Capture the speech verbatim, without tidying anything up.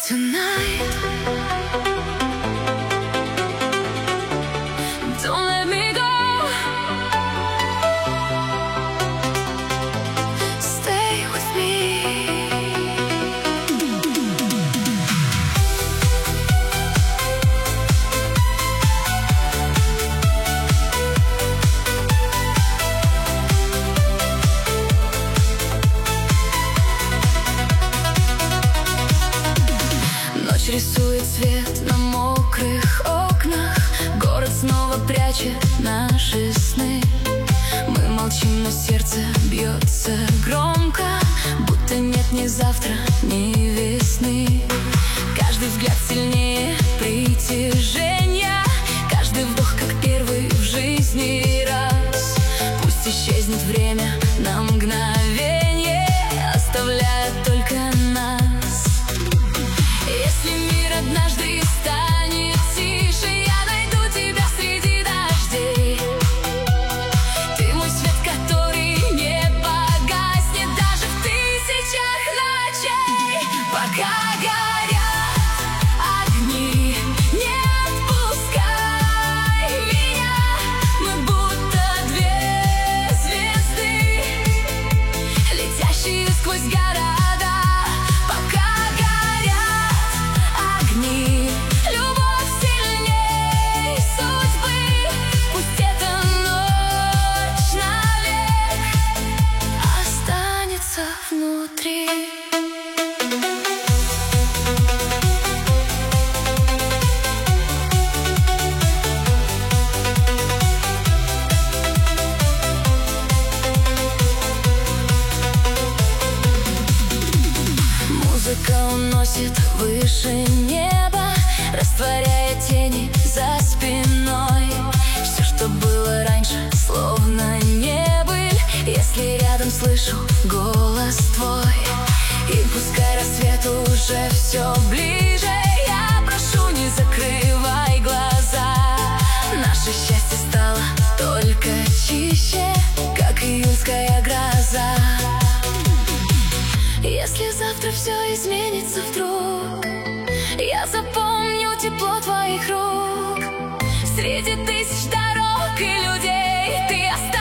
tonight. Don't let me go. Stay with me. Ночь рисует свет на мокрых окнах. Город снова прячет наши сны. Мы молчим, но сердце бьется громко, будто нет ни завтра, ни весны. Каждый взгляд сильнее притяжения, каждый вдох как первый в жизни раз. Пусть исчезнет время на мгновение, оставляя только нас. Если мир однажды станет тише, я найду тебя среди дождей. Ты мой свет, который не погаснет даже в тысячах ночей. Пока горят огни, не отпускай меня. Мы будто две звезды, летящие сквозь города. Внутри музыка уносит выше неба, растворяя тени за спиной. Все, что было раньше, словно не быль, если рядом слышу голос твой. И пускай рассвет уже все ближе, я прошу, не закрывай глаза. Наше счастье стало только чище, как июльская гроза. Если завтра все изменится вдруг, я запомню тепло твоих рук. Среди тысяч дорог и людей ты останешься.